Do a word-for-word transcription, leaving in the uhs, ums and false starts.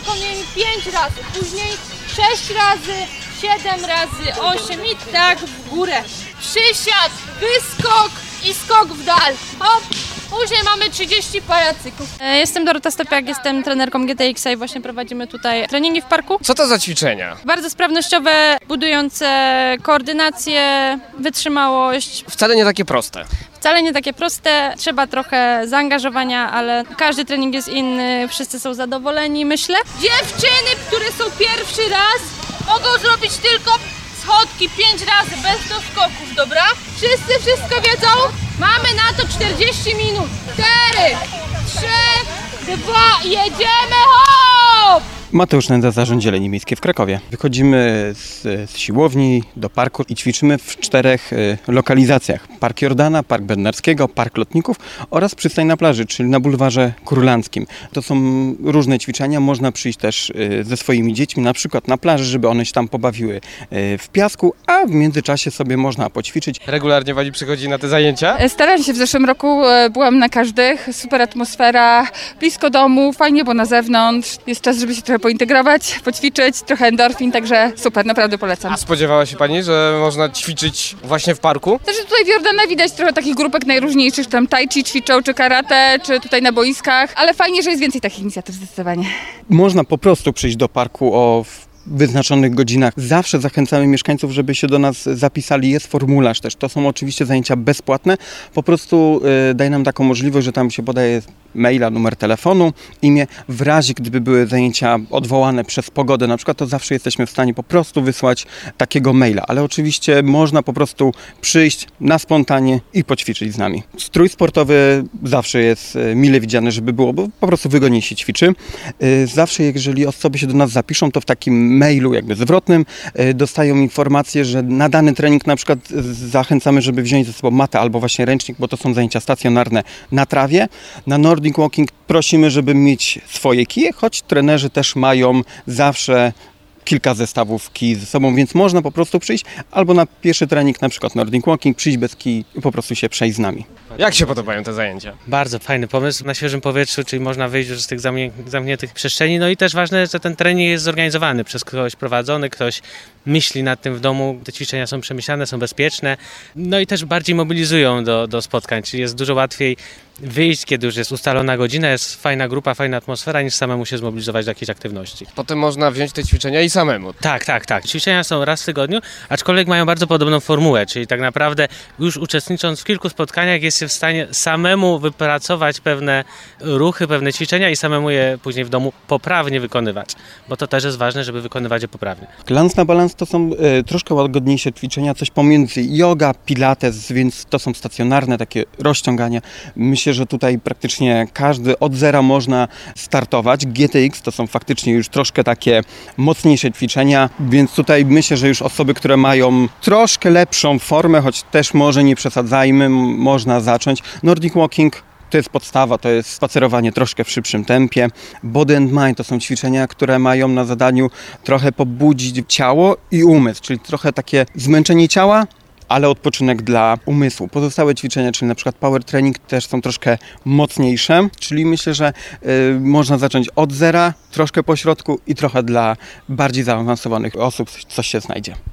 wykonujemy pięć razy, później sześć razy, siedem razy, osiem i tak w górę. Przysiad, wyskok i skok w dal. Hop. Później mamy trzydzieści pajacyków. Jestem Dorota Stepiak, jestem trenerką G T X i właśnie prowadzimy tutaj treningi w parku. Co to za ćwiczenia? Bardzo sprawnościowe, budujące koordynację, wytrzymałość. Wcale nie takie proste. Wcale nie takie proste, trzeba trochę zaangażowania, ale każdy trening jest inny, wszyscy są zadowoleni, myślę. Dziewczyny, które są pierwszy raz, mogą zrobić tylko schodki pięć razy bez doskoków, dobra? Wszyscy wszystko wiedzą? Mamy na to czterdzieści minut. cztery, trzy, dwa, jedziemy, hop! Mateusz Nędza, Zarząd Zieleni Miejskiej w Krakowie. Wychodzimy z, z siłowni do parku i ćwiczymy w czterech y, lokalizacjach. Park Jordana, Park Bednarskiego, Park Lotników oraz przystań na plaży, czyli na bulwarze Królanckim. To są różne ćwiczenia, można przyjść też y, ze swoimi dziećmi, na przykład na plaży, żeby one się tam pobawiły y, w piasku, a w międzyczasie sobie można poćwiczyć. Regularnie Pani przychodzi na te zajęcia? Staram się, w zeszłym roku byłam na każdych, super atmosfera, blisko domu, fajnie, bo na zewnątrz, jest czas, żeby się trochę pointegrować, poćwiczyć, trochę endorfin, także super, naprawdę polecam. A spodziewała się Pani, że można ćwiczyć właśnie w parku? Też tutaj w Jordana widać trochę takich grupek najróżniejszych, tam tai chi ćwiczą, czy karate, czy tutaj na boiskach, ale fajnie, że jest więcej takich inicjatyw zdecydowanie. Można po prostu przyjść do parku o wyznaczonych godzinach. Zawsze zachęcamy mieszkańców, żeby się do nas zapisali. Jest formularz też. To są oczywiście zajęcia bezpłatne. Po prostu y, daj nam taką możliwość, że tam się podaje maila, numer telefonu, imię. W razie gdyby były zajęcia odwołane przez pogodę na przykład, to zawsze jesteśmy w stanie po prostu wysłać takiego maila. Ale oczywiście można po prostu przyjść na spontanie i poćwiczyć z nami. Strój sportowy zawsze jest mile widziany, żeby było, bo po prostu wygodniej się ćwiczy. Y, zawsze jeżeli osoby się do nas zapiszą, to w takim mailu jakby zwrotnym dostają informację, że na dany trening na przykład zachęcamy, żeby wziąć ze sobą matę albo właśnie ręcznik, bo to są zajęcia stacjonarne na trawie. Na Nordic Walking prosimy, żeby mieć swoje kije, choć trenerzy też mają zawsze kilka zestawów kij ze sobą, więc można po prostu przyjść albo na pierwszy trening, na przykład Nordic Walking, przyjść bez kij i po prostu się przejść z nami. Jak się podobają te zajęcia? Bardzo fajny pomysł na świeżym powietrzu, czyli można wyjść już z tych zamkniętych przestrzeni. No i też ważne, że ten trening jest zorganizowany przez kogoś prowadzony, ktoś myśli nad tym w domu. Te ćwiczenia są przemyślane, są bezpieczne, no i też bardziej mobilizują do, do spotkań, czyli jest dużo łatwiej wyjść, kiedy już jest ustalona godzina, jest fajna grupa, fajna atmosfera, niż samemu się zmobilizować do jakiejś aktywności. Potem można wziąć te ćwiczenia i samemu. Tak, tak, tak. Ćwiczenia są raz w tygodniu, aczkolwiek mają bardzo podobną formułę, czyli tak naprawdę już uczestnicząc w kilku spotkaniach jest się w stanie samemu wypracować pewne ruchy, pewne ćwiczenia i samemu je później w domu poprawnie wykonywać, bo to też jest ważne, żeby wykonywać je poprawnie. Lans na balans to są y, troszkę łagodniejsze ćwiczenia, coś pomiędzy yoga, pilates, więc to są stacjonarne takie rozciągania. Myślę, że tutaj praktycznie każdy od zera można startować. G T X to są faktycznie już troszkę takie mocniejsze ćwiczenia, więc tutaj myślę, że już osoby, które mają troszkę lepszą formę, choć też może nie przesadzajmy, można zacząć. Nordic Walking to jest podstawa, to jest spacerowanie troszkę w szybszym tempie. Body and Mind to są ćwiczenia, które mają na zadaniu trochę pobudzić ciało i umysł, czyli trochę takie zmęczenie ciała, ale odpoczynek dla umysłu. Pozostałe ćwiczenia, czyli na przykład power training, też są troszkę mocniejsze, czyli myślę, że y, można zacząć od zera, troszkę po środku i trochę dla bardziej zaawansowanych osób coś się znajdzie.